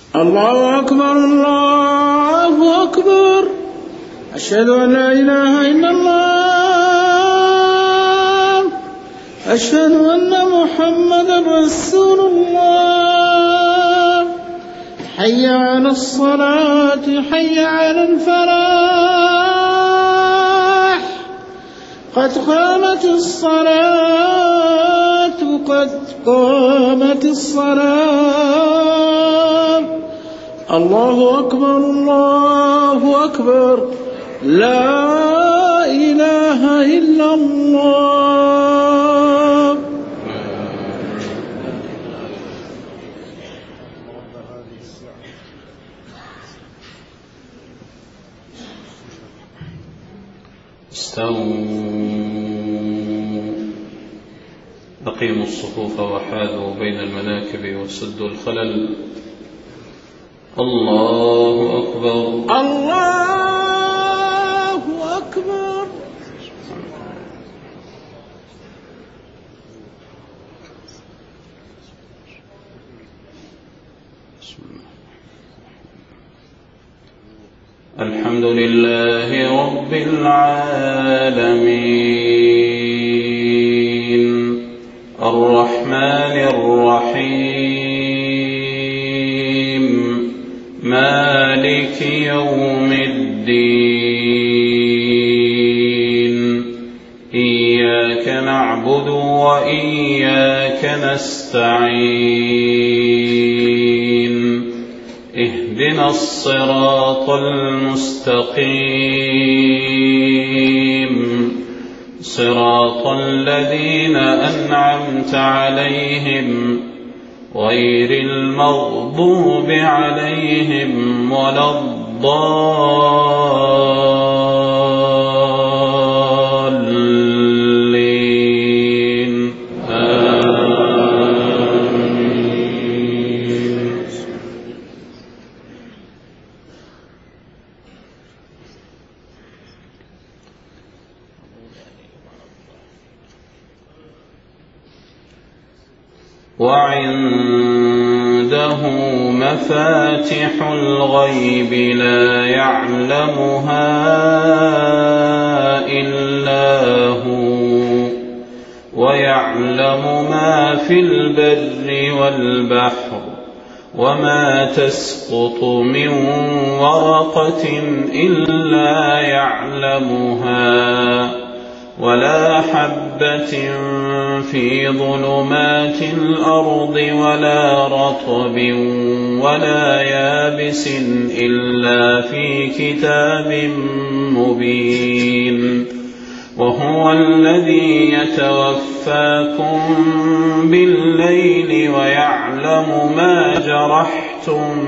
الله أكبر الله أكبر. أشهد أن لا إله إلا الله. أشهد أن محمدا رسول الله. حي على الصلاة حي على الفلاح. قد قامت الصلاة قد قامت الصلاة. الله أكبر الله أكبر. لا إله إلا الله. استووا أقيموا الصفوف وحاذوا بين المناكب وسدوا الخلل. الله أكبر الله أكبر. الحمد لله رب العالمين الرحمن الرحيم مالك يوم الدين. إياك نعبد وإياك نستعين. اهدنا الصراط المستقيم صراط الذين أنعمت عليهم غير المغضوب عليهم ولا الضالين. آمين. وعنده مفاتح الغيب لا يعلمها إلا هو ويعلم ما في البر والبحر وما تسقط من ورقة إلا يعلمها ولا حبة في ظلمات الأرض ولا رطب ولا يابس إلا في كتاب مبين. وهو الذي يتوفاكم بالليل ويعلم ما جرحتم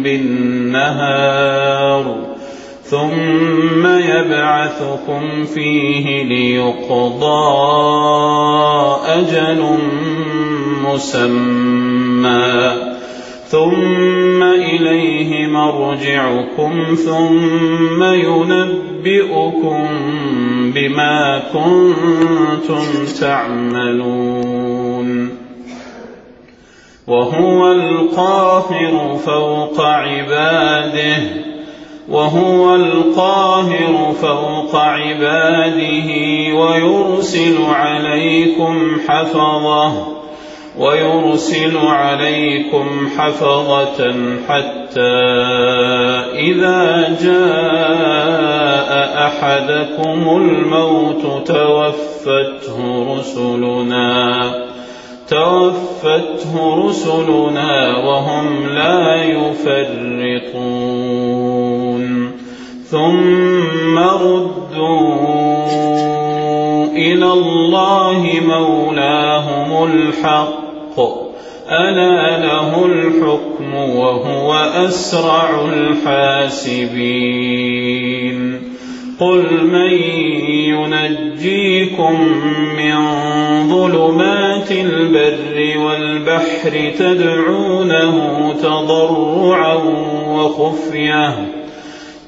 بالنهار ثم يبعثكم فيه ليقضى أجل مسمى ثم إليه مرجعكم ثم ينبئكم بما كنتم تعملون. وهو القاهر فوق عباده ويرسل عليكم حفظة حتى إذا جاء أحدكم الموت توفته رسلنا وهم لا يفرطون. ثم ردوا إلى الله مولاهم الحق ألا له الحكم وهو أسرع الحاسبين. قل من ينجيكم من ظلمات البر والبحر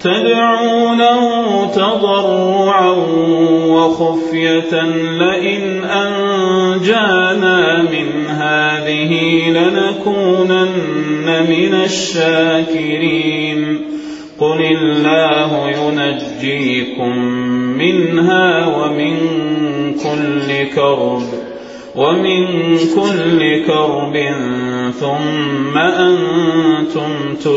تدعونه تضرعا وخفية لئن أنجانا من هذه لنكونن من الشاكرين قل الله ينجيكم منها ومن كل كرب ثم أنتم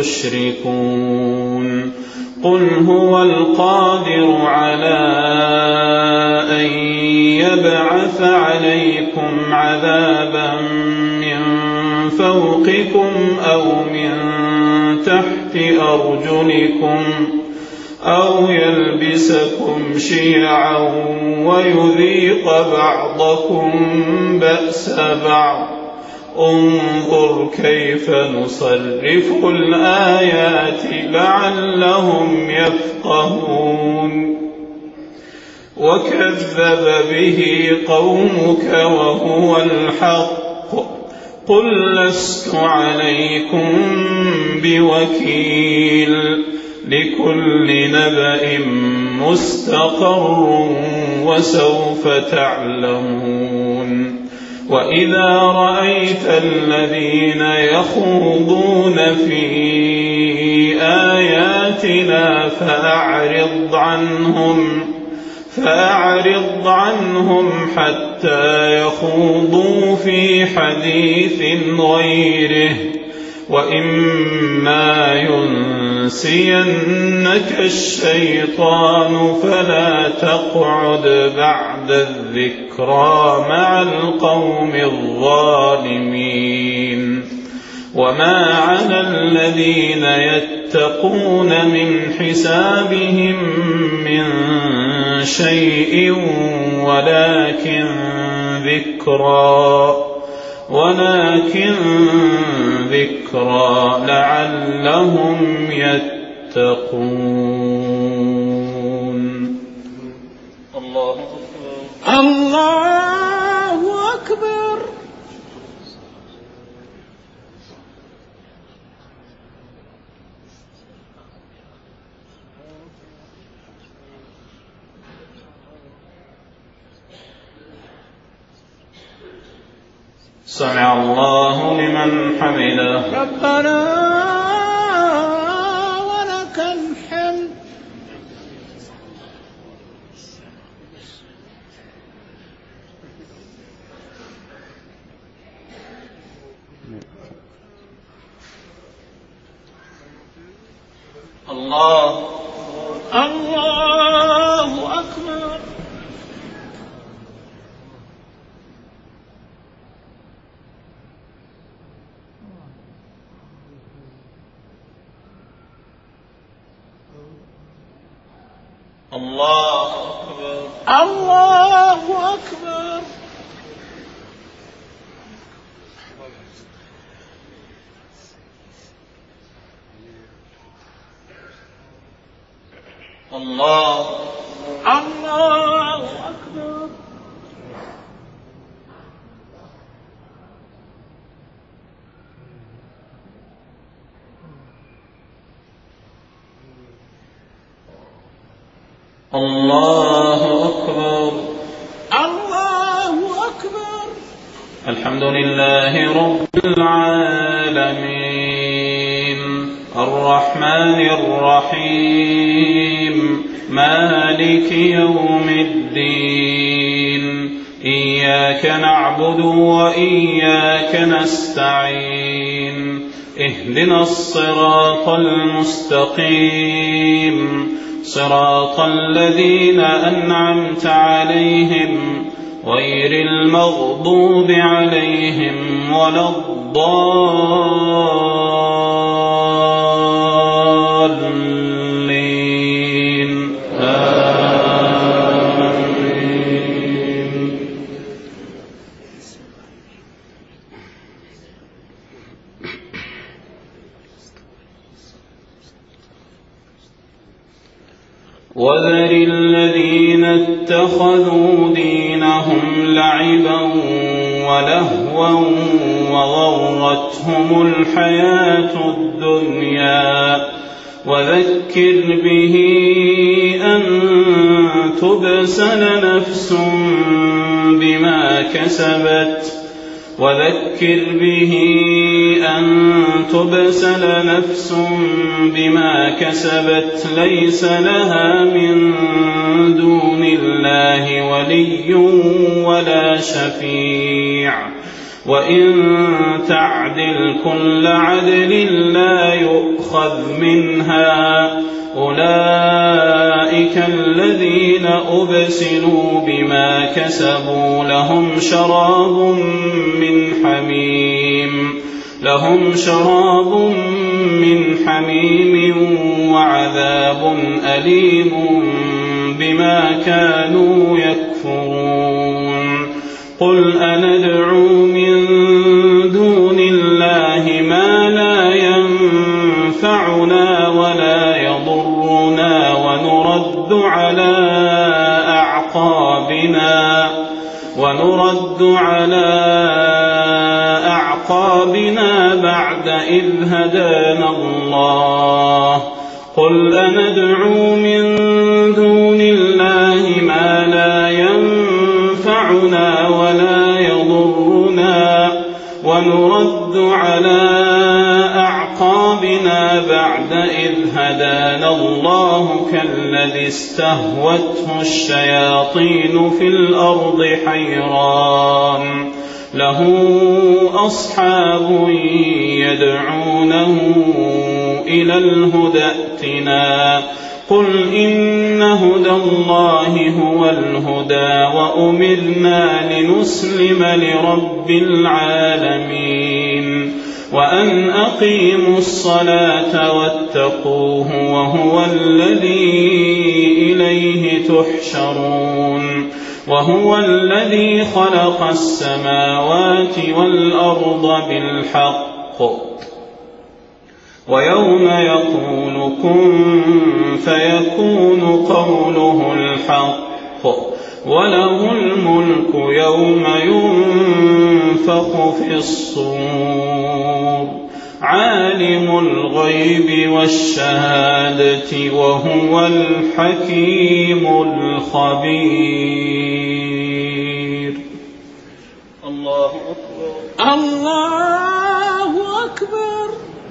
تشركون قل هو القادر على أن يبعث عليكم عذابا من فوقكم أو من تحت أرجلكم أو يلبسكم شيعا ويذيق بعضكم بأس بعض انظر كيف نصرف الآيات لعلهم يفقهون وكذب به قومك وهو الحق قل لست عليكم بوكيل لكل نبأ مستقر وسوف تعلمون وإذا رأيت الذين يخوضون في آياتنا فأعرض عنهم حتى يخوضوا في حديث غيره وإما ينسينك الشيطان فلا تقعد بعد الذكرى مع القوم الظالمين وما على الذين يتقون من حسابهم من شيء ولكن ذكرى لعلهم يتقون الله أكبر سمع الله لمن حمده ربنا ولك الحمد الله أكبر الله أكبر الله أكبر الله أكبر الله أكبر الحمد لله رب العالمين الرحمن الرحيم مالك يوم الدين إياك نعبد وإياك نستعين اهدنا الصراط المستقيم صراط الذين أنعمت عليهم غير المغضوب عليهم ولا الضالين آمين وذر الذين اتخذوا دينهم لعبا ولهوا وغرتهم الحياة الدنيا وذكر به أن تبسل نفس بما كسبت ليس لها من دون الله ولي ولا شفيع وإن تعدل كل عدل لا يؤخذ منها أولئك الذين أبسلوا بما كسبوا لهم شراب من حميم وعذاب أليم بما كانوا يكفرون قل أندعو من دون الله ما لا ينفعنا ولا يضرنا ونرد على أعقابنا بعد إذ هدانا الله قل أندعو من دون الله ما لا ينفعنا ولا يضرنا ونرد على أعقابنا بعد إذ هدانا الله كالذي استهوته الشياطين في الأرض حيران له أصحاب يدعونه إلى الهدى ائتنا قل إن هدى الله هو الهدى وأمرنا لنسلم لرب العالمين وأن أقيموا الصلاة واتقوه وهو الذي إليه تحشرون وهو الذي خلق السماوات والأرض بالحق ويوم يقول كن فيكون قوله الحق وله الملك يوم ينفخ في الصور عالم الغيب والشهادة وهو الحكيم الخبير. الله أكبر الله أكبر.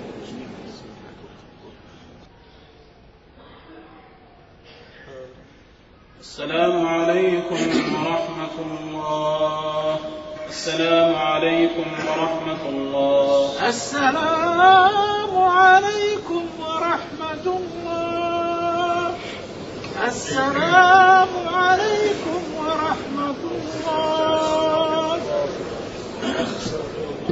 السلام عليكم ورحمة الله. السلام عليكم ورحمة الله. السلام عليكم ورحمة الله. السلام عليكم ورحمة الله.